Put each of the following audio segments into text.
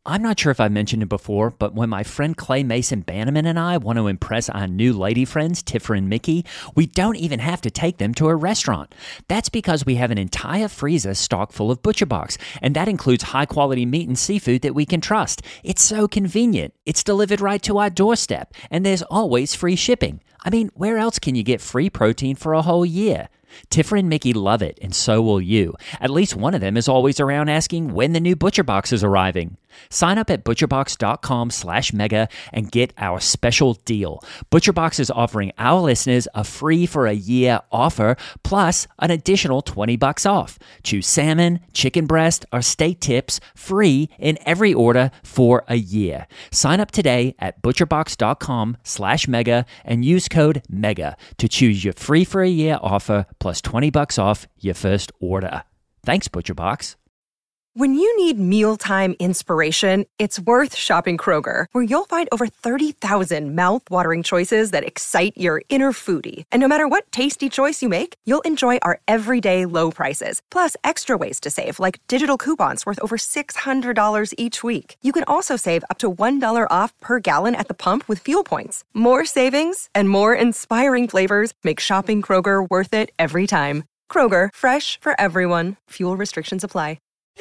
I'm not sure if I mentioned it before, but when my friend Clay Mason Bannerman and I want to impress our new lady friends, Tiffer and Mickey, we don't even have to take them to a restaurant. That's because we have an entire freezer stocked full of ButcherBox, and that includes high-quality meat and seafood that we can trust. It's so convenient. It's delivered right to our doorstep, and there's always free shipping. I mean, where else can you get free protein for a whole year? Tiffer and Mickey love it, and so will you. At least one of them is always around asking when the new ButcherBox is arriving. Sign up at butcherbox.com/mega and get our special deal. ButcherBox is offering our listeners a free for a year offer plus an additional $20 off. Choose salmon, chicken breast, or steak tips free in every order for a year. Sign up today at butcherbox.com/mega and use code MEGA to choose your free for a year offer plus $20 off your first order. Thanks, ButcherBox. When you need mealtime inspiration, it's worth shopping Kroger, where you'll find over 30,000 mouth-watering choices that excite your inner foodie. And no matter what tasty choice you make, you'll enjoy our everyday low prices, plus extra ways to save, like digital coupons worth over $600 each week. You can also save up to $1 off per gallon at the pump with fuel points. More savings and more inspiring flavors make shopping Kroger worth it every time. Kroger, fresh for everyone. Fuel restrictions apply.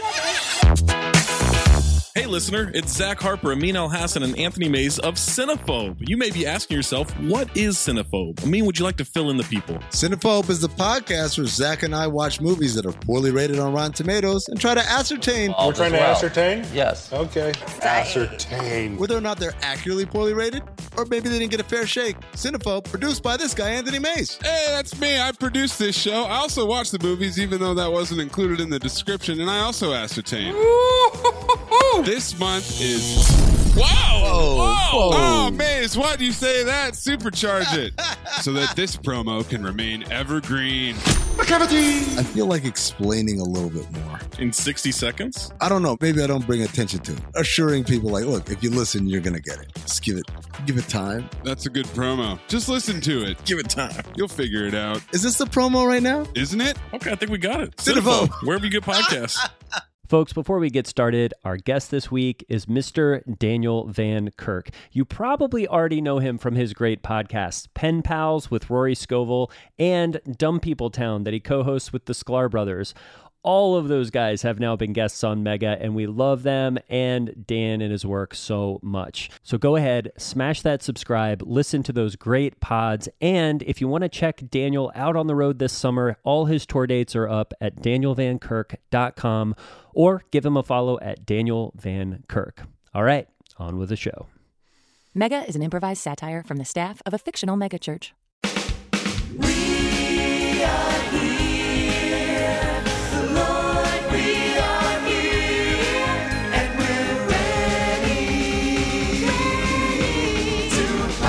Hey listener, it's Zach Harper, Amin Al-Hassan, and Anthony Mays of Cinephobe. You may be asking yourself, what is Cinephobe? Amin, would you like to fill in the people? Cinephobe is the podcast where Zach and I watch movies that are poorly rated on Rotten Tomatoes and try to ascertain... We're trying to ascertain? Yes. Okay. Ascertain. Whether or not they're accurately poorly rated, or maybe they didn't get a fair shake. Cinephobe, produced by this guy, Anthony Mays. Hey, that's me. I produced this show. I also watch the movies, even though that wasn't included in the description, and I also ascertain. This month is... Wow! Whoa. Oh, Maze, why'd you say that? Supercharge it. So that this promo can remain evergreen. I feel like explaining a little bit more. In 60 seconds? I don't know. Maybe I don't bring attention to it. Assuring people like, look, if you listen, you're going to get it. Just give it time. That's a good promo. Just listen to it. Give it time. You'll figure it out. Is this the promo right now? Isn't it? Okay, I think we got it. Cinephobe. Wherever you get podcasts. Folks, before we get started, our guest this week is Mr. Daniel Van Kirk. You probably already know him from his great podcasts, Pen Pals with Rory Scovel and Dumb People Town that he co-hosts with the Sklar brothers. All of those guys have now been guests on Mega, and we love them and Dan and his work so much. So go ahead, smash that subscribe, listen to those great pods, and if you want to check Daniel out on the road this summer, all his tour dates are up at danielvankirk.com, or give him a follow at Daniel Van Kirk. All right, on with the show. Mega is an improvised satire from the staff of a fictional megachurch. We are here, the Lord, we are here, and we're ready to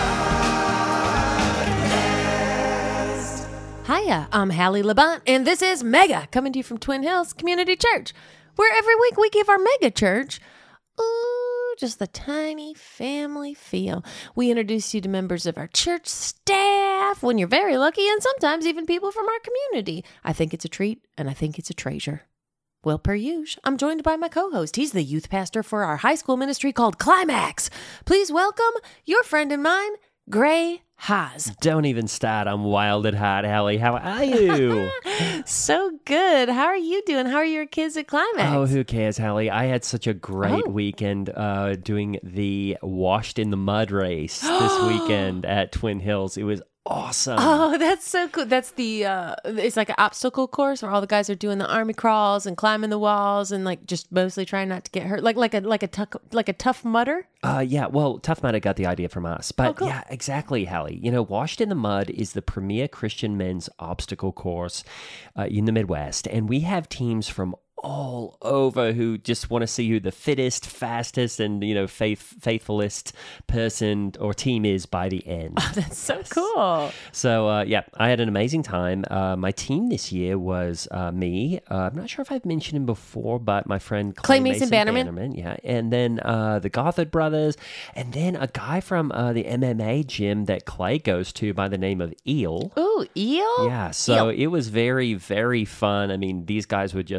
podcast. Hiya, I'm Hallie Labont, and this is Mega, coming to you from Twin Hills Community Church, where every week we give our mega church, just the tiny family feel. We introduce you to members of our church staff when you're very lucky, and sometimes even people from our community. I think it's a treat, and I think it's a treasure. Well, per usual, I'm joined by my co-host. He's the youth pastor for our high school ministry called Climax. Please welcome your friend and mine, Gray Haas. Don't even start. I'm wild at heart, Hallie. How are you? So good. How are you doing? How are your kids at Climax? Oh, who cares, Hallie? I had such a great weekend doing the Washed in the Mud race this weekend at Twin Hills. It was awesome. Oh, that's so cool. That's the it's like an obstacle course where all the guys are doing the army crawls and climbing the walls and like just mostly trying not to get hurt, like a Tough Mudder. Yeah, well, Tough Mudder got the idea from us, but cool. Yeah, exactly, Hallie. You know, Washed in the Mud is the premier Christian men's obstacle course in the Midwest, and we have teams from all over who just want to see who the fittest, fastest, and faithfulest person or team is by the end. Oh, that's so cool. So yeah, I had an amazing time. My team this year was me. I'm not sure if I've mentioned him before, but my friend Clay Mason Bannerman. Yeah, and then the Gothard brothers, and then a guy from the MMA gym that Clay goes to by the name of Eel. Ooh, Eel? Yeah, so it was very, very fun. I mean, these guys would just rip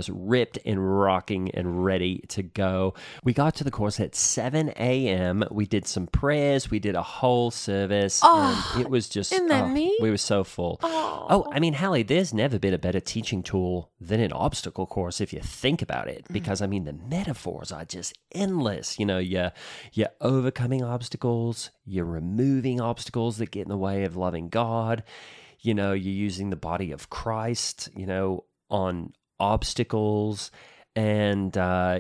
ripped and rocking and ready to go. We got to the course at 7 a.m. We did some prayers. We did a whole service. And it was just, isn't that neat? we were so full. I mean, Hallie, there's never been a better teaching tool than an obstacle course if you think about it. Because, I mean, the metaphors are just endless. You know, you're overcoming obstacles. You're removing obstacles that get in the way of loving God. You know, you're using the body of Christ, you know, on obstacles. And,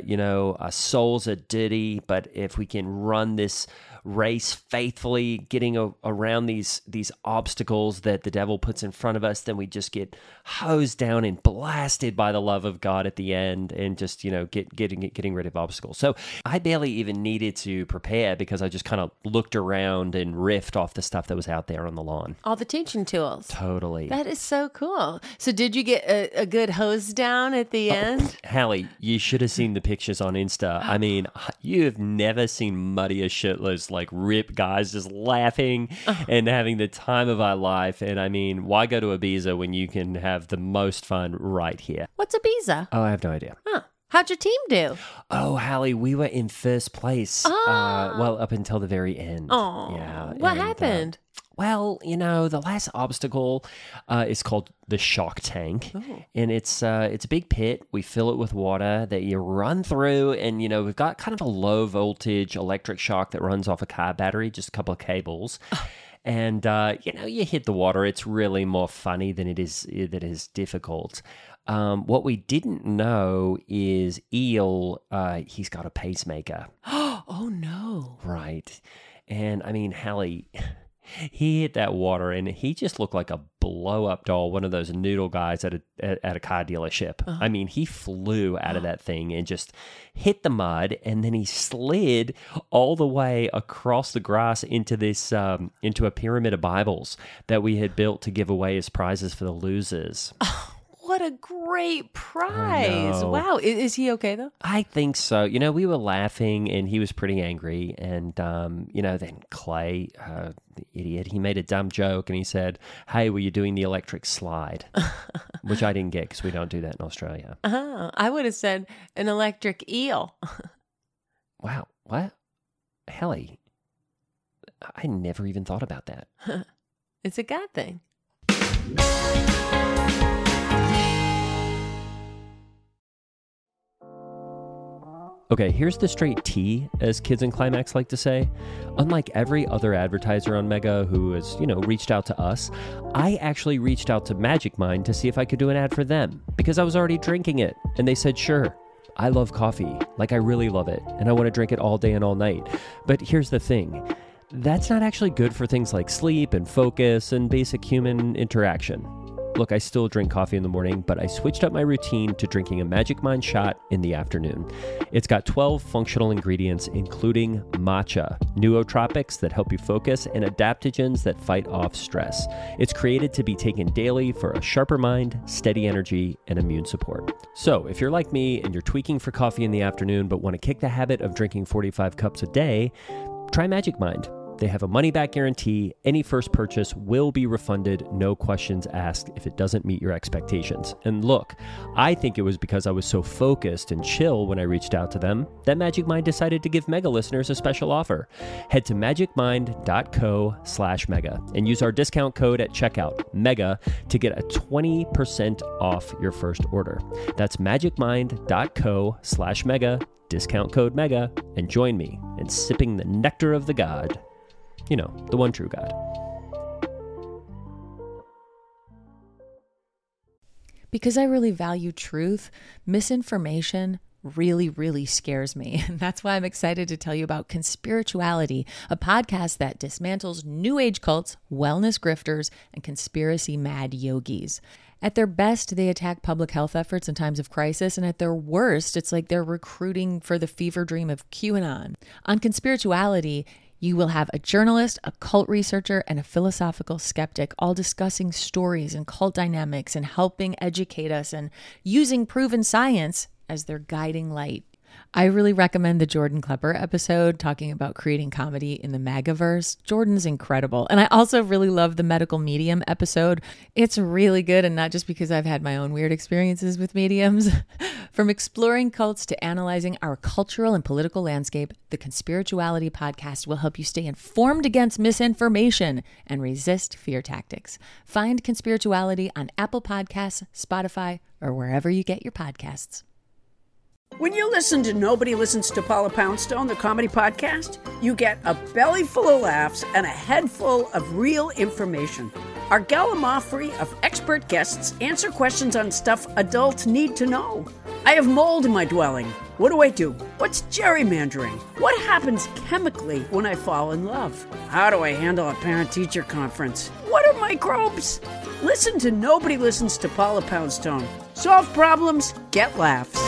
our souls are dirty, but if we can run this race faithfully, getting around these obstacles that the devil puts in front of us, then we just get hosed down and blasted by the love of God at the end, and just, getting rid of obstacles. So I barely even needed to prepare because I just kind of looked around and riffed off the stuff that was out there on the lawn. All the teaching tools. Totally. That is so cool. So did you get a good hose down at the end? Hallie, you should have seen the pictures on Insta. I mean, you have never seen muddier shitless, like ripped guys just laughing and having the time of our life. And I mean, why go to Ibiza when you can have the most fun right here? What's Ibiza? Oh, I have no idea. Huh. How'd your team do? Oh, Hallie, we were in first place. Well, up until the very end. Oh, yeah. What happened? Well, the last obstacle is called the shock tank, and it's a big pit. We fill it with water that you run through, and we've got kind of a low voltage electric shock that runs off a car battery, just a couple of cables. And you hit the water. It's really more funny than it is difficult. What we didn't know is Eel, he's got a pacemaker. Oh no! Right, and I mean, Hallie. He hit that water, and he just looked like a blow-up doll, one of those noodle guys at a car dealership. I mean, he flew out of that thing and just hit the mud, and then he slid all the way across the grass into this into a pyramid of Bibles that we had built to give away as prizes for the losers. What a great prize. Wow. Is he okay, though? I think so. We were laughing, and he was pretty angry. And, then Clay, the idiot, he made a dumb joke, and he said, "Hey, were you doing the electric slide?" Which I didn't get because we don't do that in Australia. I would have said an electric eel. Wow. What? Hallie, I never even thought about that. It's a God thing. Okay, here's the straight T, as kids in Climax like to say. Unlike every other advertiser on Mega who has, reached out to us, I actually reached out to Magic Mind to see if I could do an ad for them, because I was already drinking it, and they said sure. I love coffee, like I really love it, and I want to drink it all day and all night. But here's the thing, that's not actually good for things like sleep and focus and basic human interaction. Look, I still drink coffee in the morning, but I switched up my routine to drinking a Magic Mind shot in the afternoon. It's got 12 functional ingredients, including matcha, nootropics that help you focus, and adaptogens that fight off stress. It's created to be taken daily for a sharper mind, steady energy, and immune support. So, if you're like me and you're tweaking for coffee in the afternoon but want to kick the habit of drinking 45 cups a day, try Magic Mind. They have a money-back guarantee. Any first purchase will be refunded, no questions asked if it doesn't meet your expectations. And look, I think it was because I was so focused and chill when I reached out to them that Magic Mind decided to give Mega listeners a special offer. Head to magicmind.co/mega and use our discount code at checkout, MEGA, to get a 20% off your first order. That's magicmind.co/mega, discount code MEGA, and join me in sipping the nectar of the God. The one true God. Because I really value truth, misinformation really, really scares me. And that's why I'm excited to tell you about Conspirituality, a podcast that dismantles New Age cults, wellness grifters, and conspiracy mad yogis. At their best, they attack public health efforts in times of crisis, and at their worst, it's like they're recruiting for the fever dream of QAnon. On Conspirituality, you will have a journalist, a cult researcher, and a philosophical skeptic all discussing stories and cult dynamics and helping educate us and using proven science as their guiding light. I really recommend the Jordan Klepper episode talking about creating comedy in the MAGAverse. Jordan's incredible. And I also really love the medical medium episode. It's really good, and not just because I've had my own weird experiences with mediums. From exploring cults to analyzing our cultural and political landscape, the Conspirituality podcast will help you stay informed against misinformation and resist fear tactics. Find Conspirituality on Apple Podcasts, Spotify, or wherever you get your podcasts. When you listen to Nobody Listens to Paula Poundstone, the comedy podcast, you get a belly full of laughs and a head full of real information. Our gallimaufry of expert guests answer questions on stuff adults need to know. I have mold in my dwelling. What do I do? What's gerrymandering? What happens chemically when I fall in love? How do I handle a parent-teacher conference? What are microbes? Listen to Nobody Listens to Paula Poundstone. Solve problems, get laughs.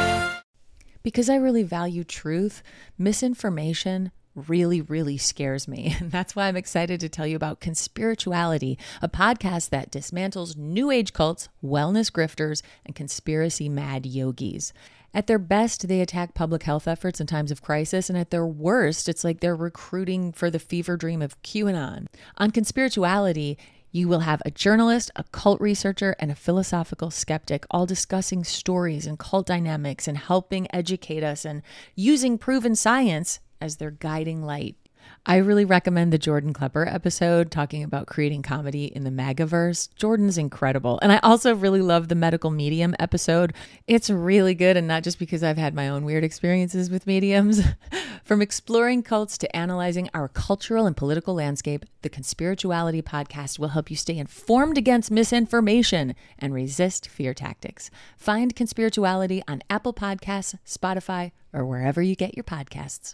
Because I really value truth, misinformation really, really scares me. And that's why I'm excited to tell you about Conspirituality, a podcast that dismantles New Age cults, wellness grifters, and conspiracy mad yogis. At their best, they attack public health efforts in times of crisis, and at their worst, it's like they're recruiting for the fever dream of QAnon. On Conspirituality, you will have a journalist, a cult researcher, and a philosophical skeptic all discussing stories and cult dynamics and helping educate us and using proven science as their guiding light. I really recommend the Jordan Klepper episode talking about creating comedy in the MAGAverse. Jordan's incredible. And I also really love the medical medium episode. It's really good, and not just because I've had my own weird experiences with mediums. From exploring cults to analyzing our cultural and political landscape, the Conspirituality podcast will help you stay informed against misinformation and resist fear tactics. Find Conspirituality on Apple Podcasts, Spotify, or wherever you get your podcasts.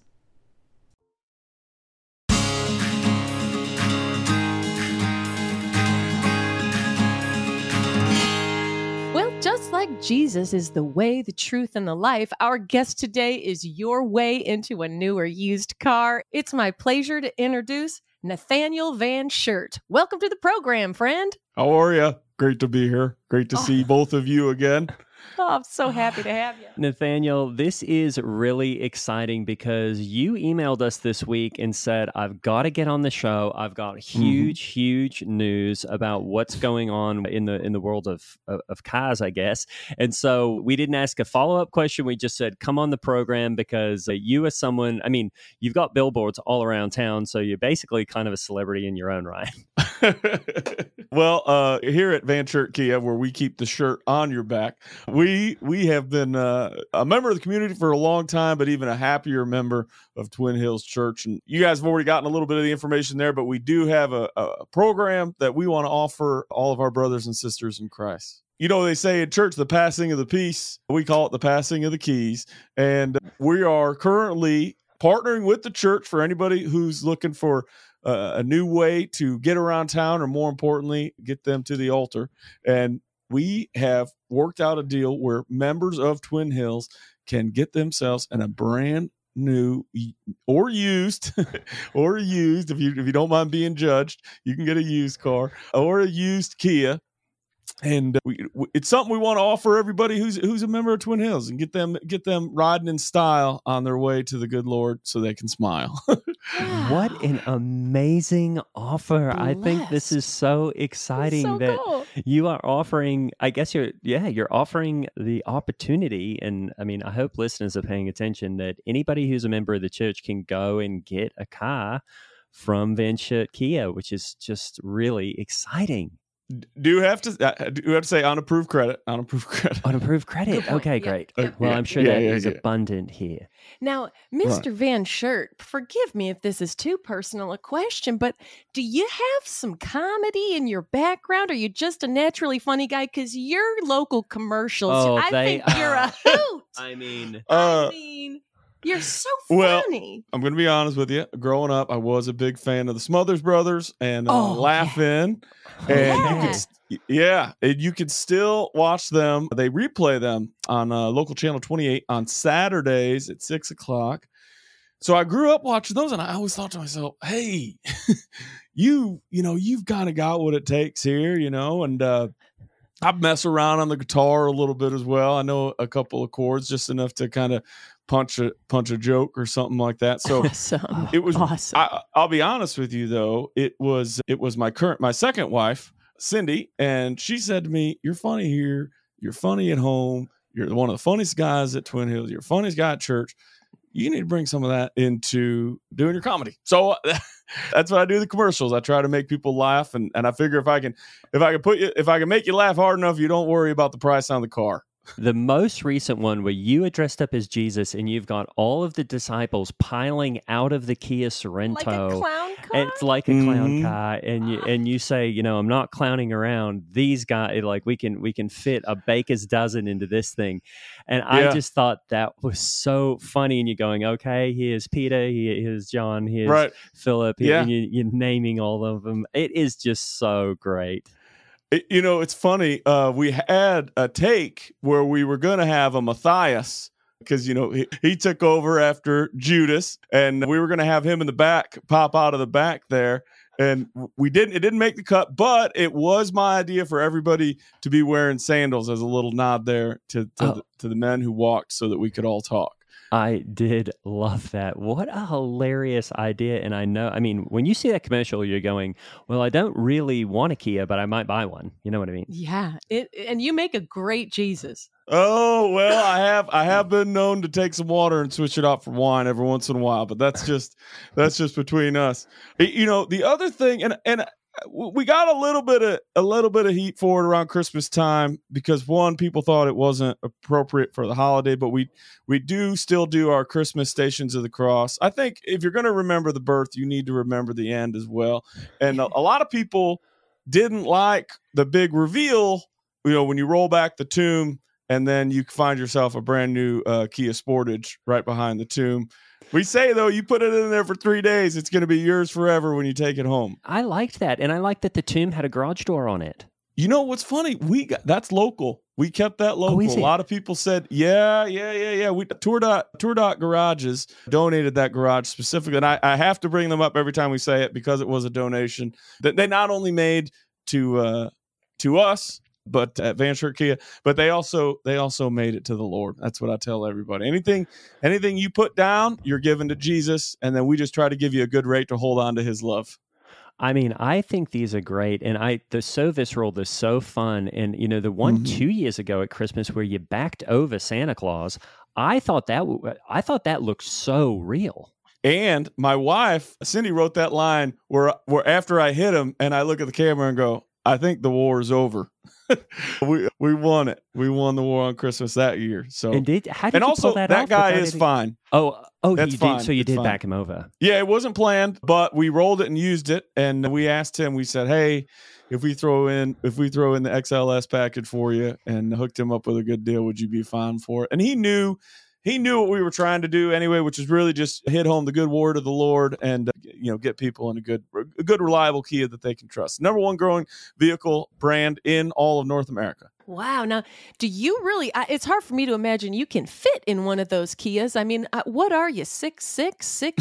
Well, just like Jesus is the way, the truth, and the life, our guest today is your way into a new or used car. It's my pleasure to introduce Nathaniel Van Shirt. Welcome to the program, friend. How are you? Great to be here. Great to see both of you again. Oh, I'm so happy to have you. Nathaniel, this is really exciting because you emailed us this week and said, I've got to get on the show. I've got huge news about what's going on in the world of cars, I guess. And so we didn't ask a follow-up question. We just said, come on the program because you as someone, I mean, you've got billboards all around town, so you're basically kind of a celebrity in your own right. Well, here at Van Shirt Kia, where we keep the shirt on your back, we have been a member of the community for a long time, but even a happier member of Twin Hills Church. And you guys have already gotten a little bit of the information there, but we do have a program that we want to offer all of our brothers and sisters in Christ. You know, they say in church, the passing of the peace, we call it the passing of the keys. And we are currently partnering with the church for anybody who's looking for a new way to get around town, or more importantly, get them to the altar. And we have worked out a deal where members of Twin Hills can get themselves in a brand new or used if you don't mind being judged, you can get a used car or a used Kia. And it's something we want to offer everybody who's a member of Twin Hills, and get them riding in style on their way to the good Lord so they can smile. What an amazing offer. I think this is so exciting that cool. You are offering, I guess you're offering the opportunity. And I mean, I hope listeners are paying attention that anybody who's a member of the church can go and get a car from Van Shirt Kia, which is just really exciting. Do you have to say on approved credit? On approved credit. Okay, great. Well, I'm sure that is abundant here. Now, Mr. Van Shirt, forgive me if this is too personal a question, but do you have some comedy in your background? Or are you just a naturally funny guy? Because your local commercials, I think you're a hoot. I mean, you're so well, funny. I'm going to be honest with you. Growing up, I was a big fan of the Smothers Brothers and Laugh-In. And you can still watch them. They replay them on local channel 28 on Saturdays at 6:00. So I grew up watching those, and I always thought to myself, hey, you've kind of got what it takes here, and I mess around on the guitar a little bit as well. I know a couple of chords, just enough to kind of punch a joke or something like that. So Awesome. it was awesome. I'll be honest with you though, it was my second wife, Cindy, and she said to me, "You're funny here, you're funny at home, you're one of the funniest guys at Twin Hills, you're the funniest guy at church. You need to bring some of that into doing your comedy." So that's what I do the commercials. I try to make people laugh, and I figure if I can make you laugh hard enough, you don't worry about the price on the car. The most recent one where you are dressed up as Jesus and you've got all of the disciples piling out of the Kia Sorento. Like a clown car? It's like a clown car. And you say, I'm not clowning around. These guys, like we can fit a baker's dozen into this thing. And I just thought that was so funny. And you're going, okay, here's Peter, here's John, here's Philip. And you're naming all of them. It is just so great. It's funny. We had a take where we were going to have a Matthias because, he took over after Judas, and we were going to have him in the back, pop out of the back there. And it didn't make the cut, but it was my idea for everybody to be wearing sandals as a little nod there to the men who walked so that we could all talk. I did love that. What a hilarious idea. And when you see that commercial, you're going, well, I don't really want a Kia, but I might buy one. You know what I mean? Yeah. And you make a great Jesus. Oh, well, I have been known to take some water and switch it out for wine every once in a while, but that's just between us. The other thing, and we got a little bit of heat for it around Christmas time because people thought it wasn't appropriate for the holiday, but we do still do our Christmas Stations of the Cross. I think if you're going to remember the birth, you need to remember the end as well. And a lot of people didn't like the big reveal, when you roll back the tomb and then you find yourself a brand new Kia Sportage right behind the tomb. We say, though, you put it in there for 3 days, it's going to be yours forever when you take it home. I liked that, and I liked that the tomb had a garage door on it. You know what's funny? That's local. We kept that local. A lot of people said, yeah. We Tour Dot Garages donated that garage specifically, and I have to bring them up every time we say it because it was a donation that they not only made to us, but at Van Schurk Kia, but they also made it to the Lord. That's what I tell everybody. Anything you put down, you're giving to Jesus, and then we just try to give you a good rate to hold on to his love. I think these are great, and the So Visceral, they're so fun. And the one 2 years ago at Christmas where you backed over Santa Claus, I thought that looked so real. And my wife Cindy wrote that line where after I hit him, and I look at the camera and go, I think the war is over. we won it. We won the war on Christmas that year. So how did you also pull that guy is fine. Oh, that's fine. So you did back him over. Yeah, it wasn't planned, but we rolled it and used it. And we asked him. We said, "Hey, if we throw in the XLS package for you and hooked him up with a good deal, would you be fine for it?" And he knew what we were trying to do anyway, which is really just hit home the good word of the Lord and get people in a good reliable Kia that they can trust. Number one growing vehicle brand in all of North America. Wow. Now, do you really, it's hard for me to imagine you can fit in one of those Kias. What are you, 6'6",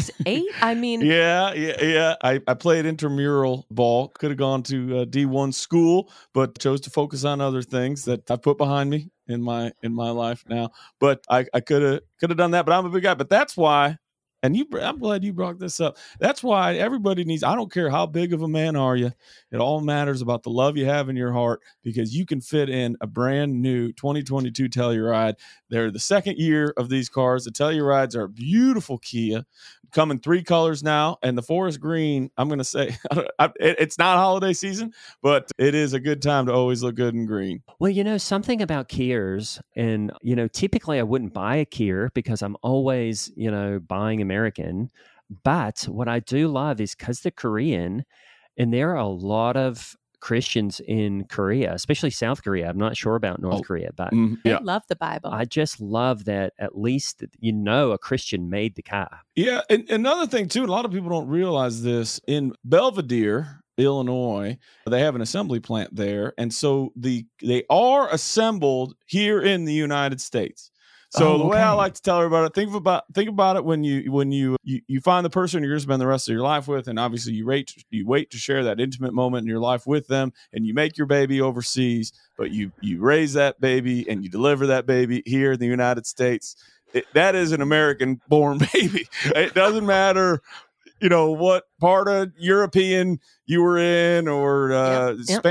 6'8"? Yeah. I played intramural ball. Could have gone to D1 school, but chose to focus on other things that I've put behind me in my life now. But I could have done that, but I'm a big guy. But that's why, and I'm glad you brought this up. That's why everybody needs, I don't care how big of a man are you. It all matters about the love you have in your heart, because you can fit in a brand new 2022 Telluride. They're the second year of these cars. The Tellurides are a beautiful Kia, come in 3 colors now. And the forest green, I'm going to say, it's not holiday season, but it is a good time to always look good in green. Well, something about Kias, and, typically I wouldn't buy a Kia because I'm always, buying American. But what I do love is because they're Korean, and there are a lot of Christians in Korea, especially South Korea. I'm not sure about North Korea, but they love the Bible. I just love that at least, a Christian made the car. Yeah. And another thing too, a lot of people don't realize this, in Belvidere, Illinois, they have an assembly plant there. And so they are assembled here in the United States. So the way I like to tell everybody, think about it when you find the person you're going to spend the rest of your life with, and obviously you wait to share that intimate moment in your life with them, and you make your baby overseas, but you raise that baby and you deliver that baby here in the United States. that is an American-born baby. It doesn't matter, what part of European you were in, or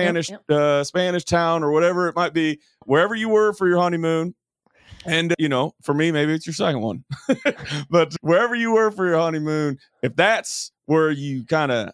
Spanish town, or whatever it might be, wherever you were for your honeymoon. And, for me, maybe it's your second one. But wherever you were for your honeymoon, if that's where you kind of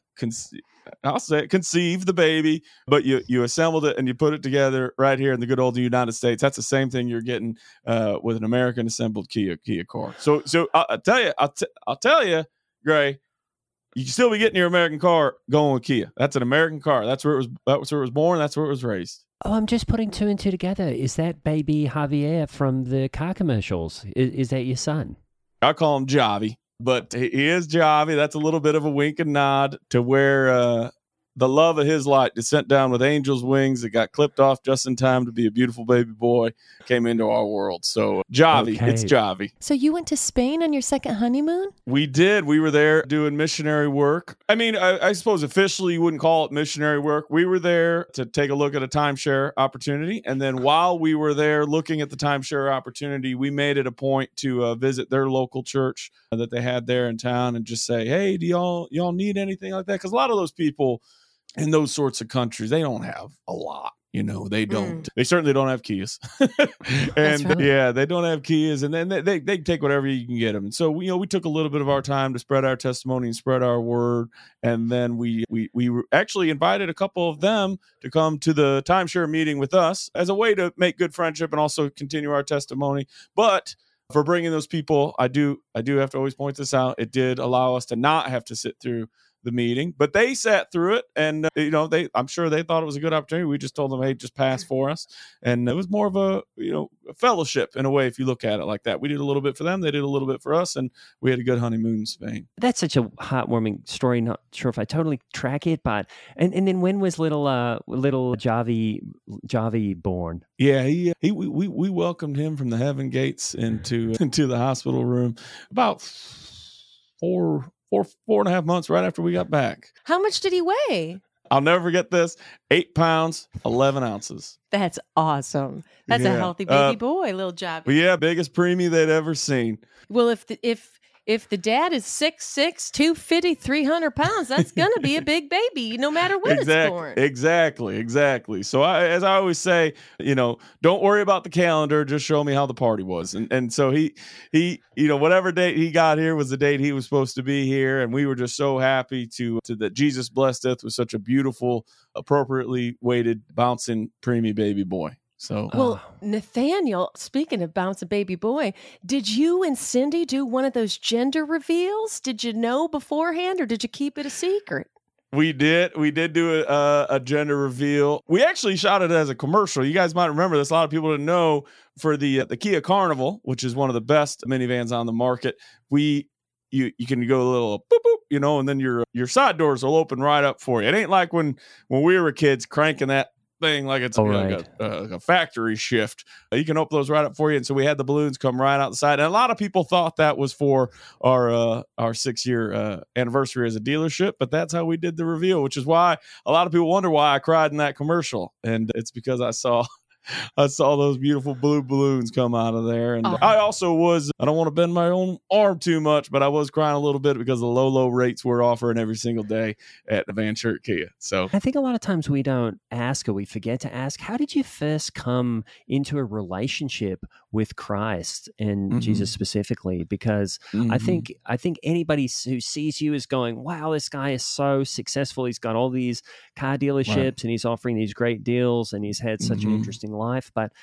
conceive the baby, but you assembled it and you put it together right here in the good old United States, that's the same thing you're getting with an American assembled Kia car. So I'll tell you, Gray, you can still be getting your American car going with Kia. That's an American car. That's where it was born. That's where it was raised. Oh, I'm just putting two and two together. Is that baby Javier from the car commercials? Is that your son? I call him Javi, but he is Javi. That's a little bit of a wink and nod to where the love of his light is sent down with angel's wings that got clipped off just in time to be a beautiful baby boy, came into our world. So Javi, It's Javi. So you went to Spain on your second honeymoon? We did. We were there doing missionary work. I mean, I suppose officially you wouldn't call it missionary work. We were there to take a look at a timeshare opportunity. And then while we were there looking at the timeshare opportunity, we made it a point to visit their local church that they had there in town and just say, hey, do y'all need anything like that? Because a lot of those people in those sorts of countries, they don't have a lot. They don't. They certainly don't have Kias, and right. They don't have Kias, and then they take whatever you can get them. And so we took a little bit of our time to spread our testimony and spread our word, and then we actually invited a couple of them to come to the timeshare meeting with us as a way to make good friendship and also continue our testimony. But for bringing those people, I do have to always point this out. It did allow us to not have to sit through the meeting, but they sat through it, and I'm sure they thought it was a good opportunity. We just told them, hey, just pass for us, and it was more of a a fellowship in a way if you look at it like that. We did a little bit for them, they did a little bit for us, and we had a good honeymoon in Spain. That's such a heartwarming story. Not sure if I totally track it, but and then when was little Javi born? Yeah, we welcomed him from the heaven gates into the hospital room about 4.5 months right after we got back. How much did he weigh? I'll never forget this. 8 pounds, 11 ounces. That's awesome. That's a healthy baby boy, little Javi. Yeah, biggest preemie they'd ever seen. Well, if the dad is 6'6", 250, 300 pounds, that's going to be a big baby no matter when it's born. Exactly. So as I always say, don't worry about the calendar. Just show me how the party was. And so he whatever date he got here was the date he was supposed to be here. And we were just so happy to that Jesus blessed us with such a beautiful, appropriately weighted, bouncing, preemie baby boy. So, well, Nathaniel, speaking of bouncing baby boy, did you and Cindy do one of those gender reveals? Did you know beforehand, or did you keep it a secret? We did do a gender reveal. We actually shot it as a commercial. You guys might remember this. A lot of people didn't know, for the Kia Carnival, which is one of the best minivans on the market. You can go a little boop boop, and then your side doors will open right up for you. It ain't like when we were kids cranking that thing like it's like a factory shift. You can open those right up for you. And so we had the balloons come right out the side. And a lot of people thought that was for our 6-year anniversary as a dealership, but that's how we did the reveal, which is why a lot of people wonder why I cried in that commercial. And it's because I saw those beautiful blue balloons come out of there. And I also I don't want to bend my own arm too much, but I was crying a little bit because of the low rates we're offering every single day at the Van Chert Kia. So I think a lot of times we don't ask, or we forget to ask, how did you first come into a relationship with Christ and Jesus specifically? Because I think anybody who sees you is going, wow, this guy is so successful. He's got all these car dealerships and he's offering these great deals and he's had such an interesting life. But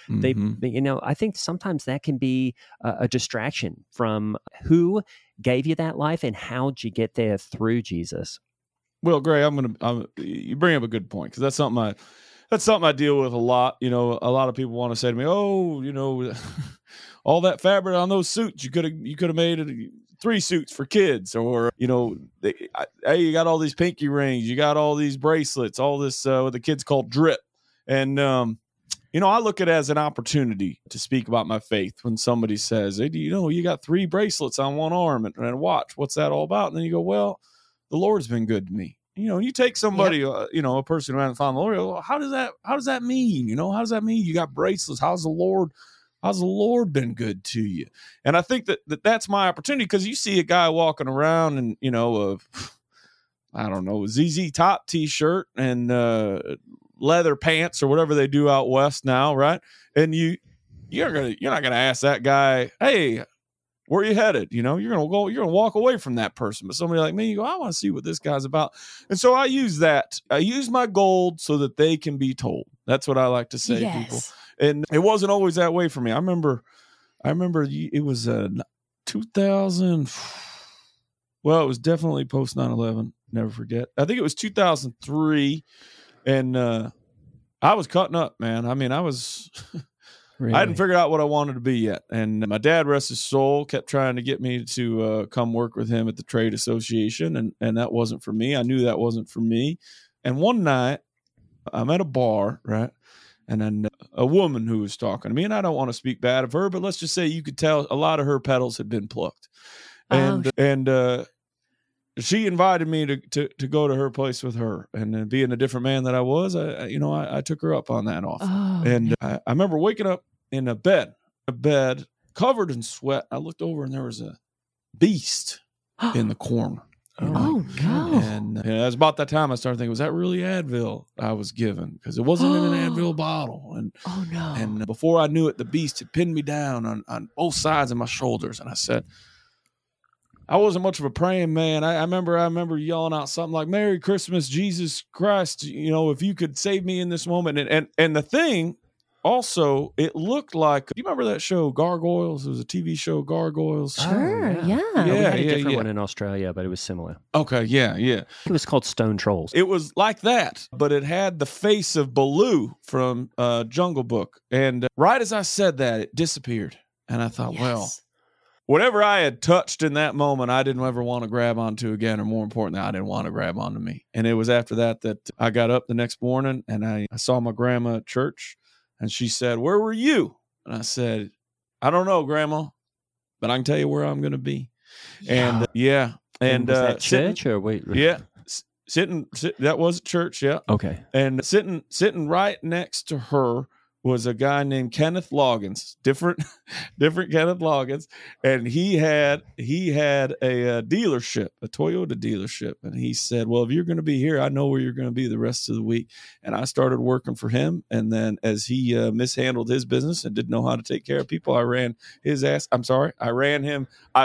I think sometimes that can be a distraction from who gave you that life and how'd you get there through Jesus. Well, Gray, you bring up a good point, because that's something I deal with a lot. A lot of people want to say to me, oh, all that fabric on those suits, you could have made it 3 suits for kids, or hey, you got all these pinky rings, you got all these bracelets, all this what the kids call drip, and I look at it as an opportunity to speak about my faith. When somebody says, hey, you got 3 bracelets on one arm and a watch, what's that all about? And then you go, well, the Lord's been good to me. You take somebody, a person who hasn't found the Lord, well, how does that mean? How does that mean you got bracelets? How's the Lord how's the Lord been good to you? And I think that's my opportunity, because you see a guy walking around and, I don't know, ZZ Top t-shirt and leather pants or whatever they do out west now, right? And you're not gonna ask that guy, hey, where are you headed? You're gonna walk away from that person. But somebody like me, you go, I want to see what this guy's about. And so I use my gold so that they can be told. That's what I like to say to people. And it wasn't always that way for me. I remember it was 2000. Well, it was definitely post 9/11. Never forget. I think it was 2003, and I was cutting up, man. I mean, I was. Really? I hadn't figured out what I wanted to be yet. And my dad, rest his soul, kept trying to get me to come work with him at the trade association. And that wasn't for me. I knew that wasn't for me. And one night I'm at a bar, right? And then a woman who was talking to me, and I don't want to speak bad of her, but let's just say you could tell a lot of her petals had been plucked. And she invited me to go to her place with her. And being a different man that I was, I took her up on that offer. Oh, and I remember waking up in a bed covered in sweat. I looked over and there was a beast in the corner. Oh, no. And it was about that time I started thinking, was that really Advil I was given? Because it wasn't in an Advil bottle. And oh, no. And before I knew it, the beast had pinned me down on both sides of my shoulders. And I said, I wasn't much of a praying man. I remember yelling out something like, Merry Christmas, Jesus Christ, if you could save me in this moment. And the thing also, it looked like, do you remember that show Gargoyles? It was a TV show, Gargoyles. Sure, yeah. We had a different one in Australia, but it was similar. Okay, yeah. It was called Stone Trolls. It was like that, but it had the face of Baloo from Jungle Book. And right as I said that, it disappeared. And I thought, well, whatever I had touched in that moment, I didn't ever want to grab onto again, or more importantly, I didn't want to grab onto me. And it was after that I got up the next morning and I saw my grandma at church, and she said, where were you? And I said, I don't know, Grandma, but I can tell you where I'm going to be. Yeah. And was that church or wait? Yeah. Sitting, that was church, yeah. Okay. And sitting right next to her was a guy named Kenneth Loggins, different Kenneth Loggins, and he had a dealership, a Toyota dealership, and he said, well, if you're going to be here, I know where you're going to be the rest of the week. And I started working for him, and then as he mishandled his business and didn't know how to take care of people, I ran his ass. I'm sorry, I ran him.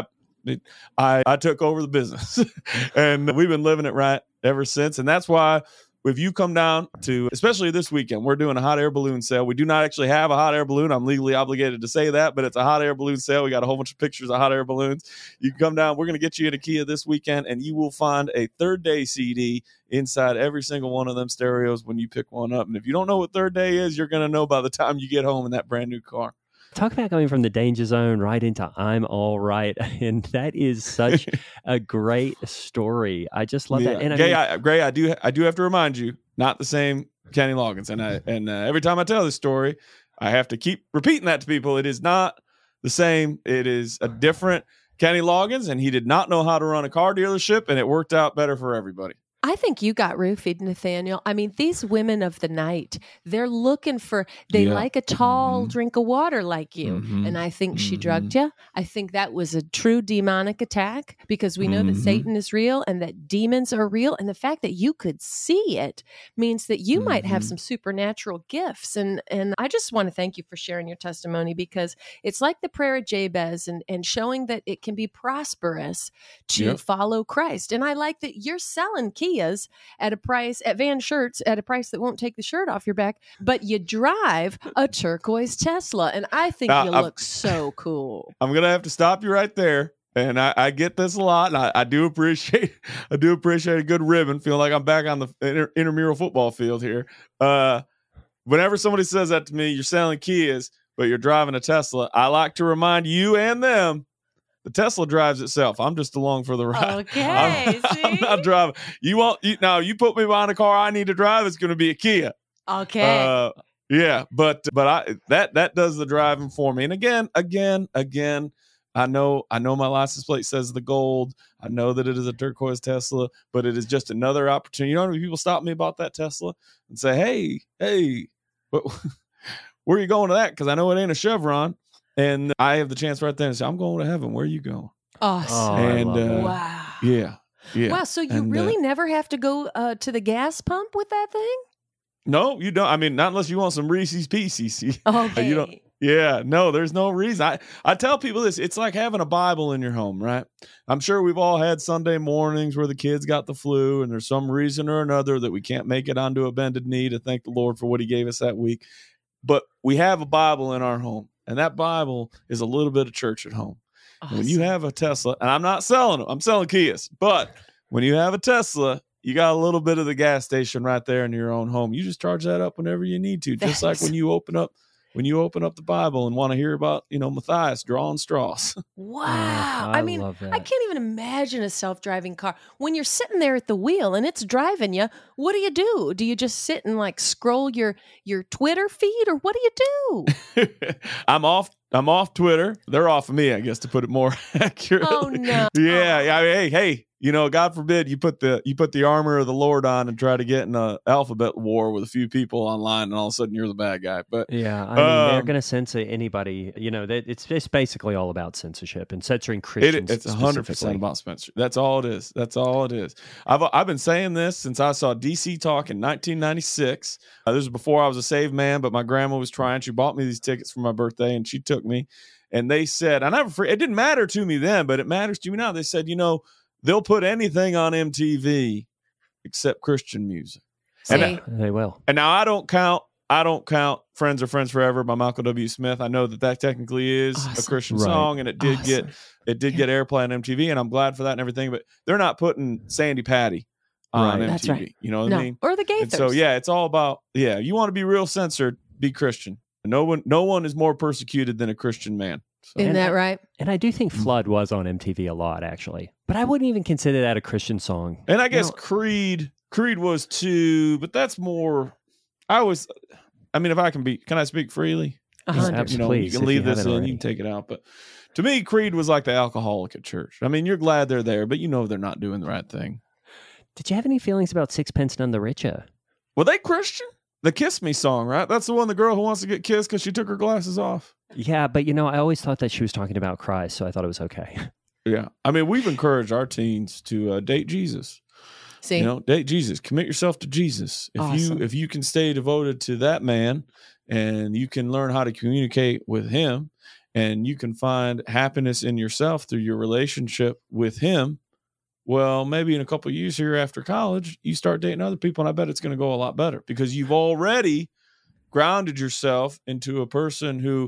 I took over the business, and we've been living it right ever since. And that's why, if you come down to, especially this weekend, we're doing a hot air balloon sale. We do not actually have a hot air balloon. I'm legally obligated to say that, but it's a hot air balloon sale. We got a whole bunch of pictures of hot air balloons. You can come down. We're going to get you in a Kia this weekend, and you will find a Third Day CD inside every single one of them stereos when you pick one up. And if you don't know what Third Day is, you're going to know by the time you get home in that brand new car. Talk about going from the danger zone right into I'm all right. And that is such a great story. I just love that. And Gray, I do have to remind you, not the same Kenny Loggins. And every time I tell this story, I have to keep repeating that to people. It is not the same. It is a different Kenny Loggins, and he did not know how to run a car dealership, and it worked out better for everybody. I think you got roofied, Nathaniel. I mean, these women of the night, they're looking for, they like a tall drink of water like you. And I think she drugged you. I think that was a true demonic attack, because we know that Satan is real and that demons are real. And the fact that you could see it means that you might have some supernatural gifts. And I just want to thank you for sharing your testimony, because it's like the prayer of Jabez and showing that it can be prosperous to follow Christ. And I like that you're selling Kias at a price, at Van Shirts, at a price that won't take the shirt off your back, but you drive a turquoise Tesla. And I think you look so cool. I'm going to have to stop you right there. And I get this a lot, and I do appreciate a good ribbon. Feel like I'm back on the intramural football field here. Whenever somebody says that to me, you're selling Kias, but you're driving a Tesla, I like to remind you and them, the Tesla drives itself. I'm just along for the ride. Okay, I'm not driving. You put me behind a car I need to drive, it's going to be a Kia. Okay. But that does the driving for me. And again, I know my license plate says the gold. I know that it is a turquoise Tesla, but it is just another opportunity. You know how many people stop me about that Tesla and say, hey, where are you going to that? Because I know it ain't a Chevron. And I have the chance right there to say, I'm going to heaven. Where are you going? Awesome. And wow. Yeah. Wow. So you And, really never have to go to the gas pump with that thing? No, you don't. I mean, not unless you want some Reese's Pieces. Okay. You don't. Yeah, no, there's no reason. I tell people this. It's like having a Bible in your home, right? I'm sure we've all had Sunday mornings where the kids got the flu and there's some reason or another that we can't make it onto a bended knee to thank the Lord for what he gave us that week. But we have a Bible in our home, and that Bible is a little bit of church at home. Awesome. When you have a Tesla, and I'm not selling them, I'm selling Kias, but when you have a Tesla, you got a little bit of the gas station right there in your own home. You just charge that up whenever you need to, just like when you open up the Bible and want to hear about, Matthias drawing straws. Wow. I mean, love that. I can't even imagine a self-driving car. When you're sitting there at the wheel and it's driving you, what do you do? Do you just sit and like scroll your Twitter feed, or what do you do? I'm off Twitter. They're off of me, I guess, to put it more accurately. Oh, no. Yeah. I mean, hey, God forbid you put the armor of the Lord on and try to get in an alphabet war with a few people online, and all of a sudden you're the bad guy. But yeah, I mean, they're going to censor anybody. It's basically all about censorship and censoring Christians. It's 100% about Spencer. That's all it is. That's all it is. I've been saying this since I saw DC Talk in 1996. This was before I was a saved man, but my grandma was trying. She bought me these tickets for my birthday, and she took me. And they said, it didn't matter to me then, but it matters to me now. They said, they'll put anything on MTV except Christian music. See? They will. And now I don't count Friends Are Friends Forever by Michael W. Smith. I know that technically is a Christian song, and it did get airplay on MTV, and I'm glad for that and everything, but they're not putting Sandy Patty on MTV. That's right. You know what I mean? Or the Gaithers. And so it's all about, you want to be real censored, be Christian. No one is more persecuted than a Christian man. So. Isn't that right? And I do think Flood was on MTV a lot, actually. But I wouldn't even consider that a Christian song. And I guess Creed was too, but that's more. If can I speak freely? Absolutely. You can leave this in, you can take it out. But to me, Creed was like the alcoholic at church. I mean, you're glad they're there, but they're not doing the right thing. Did you have any feelings about Sixpence None the Richer? Were they Christian? The Kiss Me song, right? That's the one, the girl who wants to get kissed because she took her glasses off. Yeah, but I always thought that she was talking about Christ, so I thought it was okay. Yeah. I mean, we've encouraged our teens to date Jesus. See? Date Jesus. Commit yourself to Jesus. If you can stay devoted to that man, and you can learn how to communicate with him, and you can find happiness in yourself through your relationship with him, well, maybe in a couple of years here after college, you start dating other people, and I bet it's going to go a lot better because you've already grounded yourself into a person who,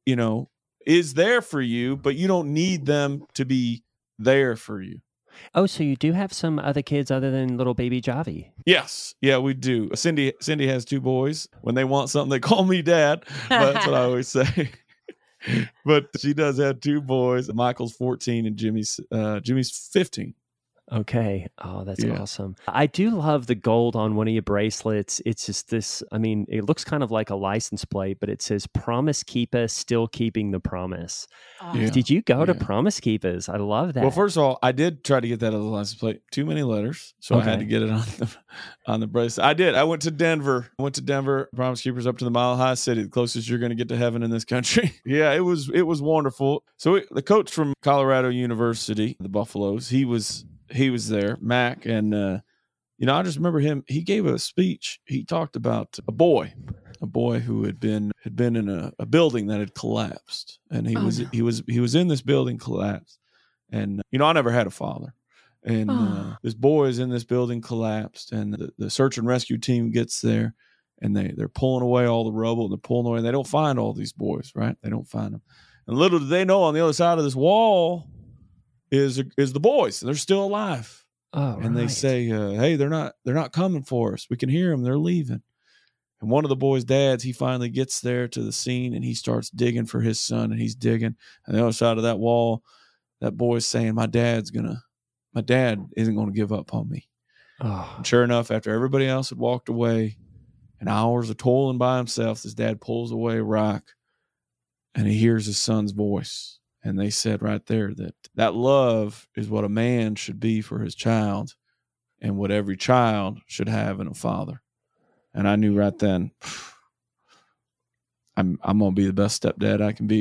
is there for you, but you don't need them to be there for you. Oh, so you do have some other kids other than little baby Javi? Yes. Yeah, we do. Cindy has 2 boys. When they want something, they call me dad. That's what I always say. But she does have 2 boys. Michael's 14 and Jimmy's 15. Okay. Oh, that's awesome. I do love the gold on one of your bracelets. It's just this, it looks kind of like a license plate, but it says Promise Keeper, still keeping the promise. Awesome. Did you go to Promise Keepers? I love that. Well, first of all, I did try to get that as a license plate. Too many letters, so I had to get it on the bracelet. I did. I went to Denver. Promise Keepers up to the Mile High City, the closest you're going to get to heaven in this country. Yeah, it was wonderful. So the coach from Colorado University, the Buffaloes, he was there, Mac, and I just remember him. He gave a speech. He talked about a boy who had been in a building that had collapsed, and he was in this building collapsed, and I never had a father, and this boy is in this building collapsed, and the search and rescue team gets there, and they're pulling away all the rubble, and they're pulling away, and they don't find all these boys, right? They don't find them, and little do they know, on the other side of this wall is the boys. They're still alive. Oh, and they say, hey, they're not coming for us. We can hear them. They're leaving. And one of the boys' dads, he finally gets there to the scene, and he starts digging for his son, and he's digging. And the other side of that wall, that boy's saying, my dad isn't going to give up on me. Oh. And sure enough, after everybody else had walked away and hours of toiling by himself, his dad pulls away a rock, and he hears his son's voice. And they said right there that love is what a man should be for his child, and what every child should have in a father. And I knew right then, I'm going to be the best stepdad I can be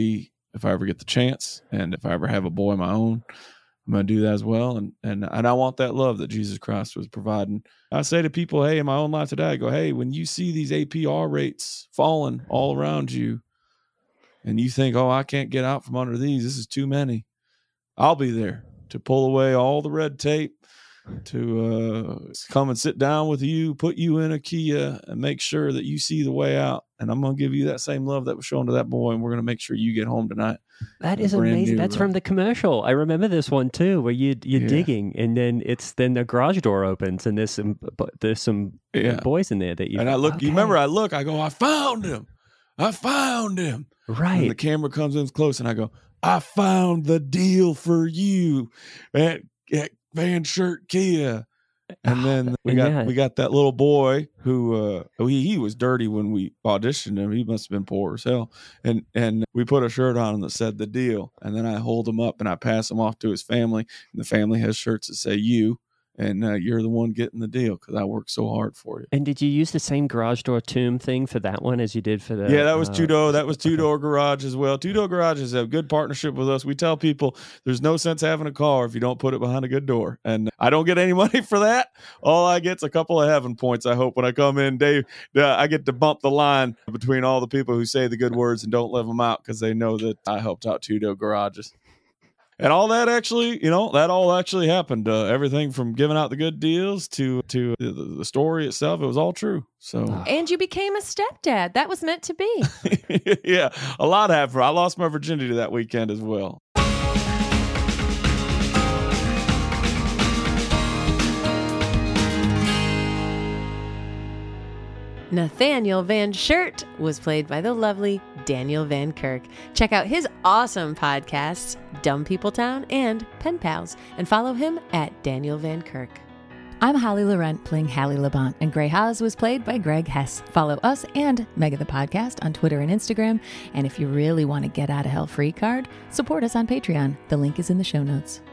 if I ever get the chance. And if I ever have a boy of my own, I'm going to do that as well. And I want that love that Jesus Christ was providing. I say to people, hey, in my own life today, I go, hey, when you see these APR rates falling all around you and you think, oh, I can't get out from under these, this is too many, I'll be there to pull away all the red tape, to come and sit down with you, put you in a Kia, and make sure that you see the way out. And I'm going to give you that same love that was shown to that boy, and we're going to make sure you get home tonight. That is amazing. That's from the commercial. I remember this one too, where you're digging, and then the garage door opens, and there's some boys in there that you. And I look. You remember? I look. I go. I found him. Right. And the camera comes in close, and I go. I found the deal for you at Van Shirt Kia. And then we got that little boy who he was dirty when we auditioned him. He must have been poor as hell. And we put a shirt on him that said the deal. And then I hold him up and I pass him off to his family. And the family has shirts that say you. And you're the one getting the deal because I worked so hard for you. And did you use the same garage door tomb thing for that one as you did for the? Yeah, that was two-door. That was two-door garage as well. Two-door garages have good partnership with us. We tell people there's no sense having a car if you don't put it behind a good door. And I don't get any money for that. All I get's a couple of heaven points, I hope, when I come in. Dave, I get to bump the line between all the people who say the good words and don't live them out because they know that I helped out two-door garages. And all that actually, that all actually happened. Everything from giving out the good deals to the story itself, it was all true. So, and you became a stepdad. That was meant to be. Yeah, a lot happened. I lost my virginity that weekend as well. Nathaniel Van Shirt was played by the lovely Daniel Van Kirk. Check out his awesome podcasts, Dumb People Town and Pen Pals, and follow him at Daniel Van Kirk. I'm Holly Laurent playing Hallie Labont, and Gray Haas was played by Greg Hess. Follow us and Mega the Podcast on Twitter and Instagram. And if you really want to get out of hell free card, support us on Patreon. The link is in the show notes.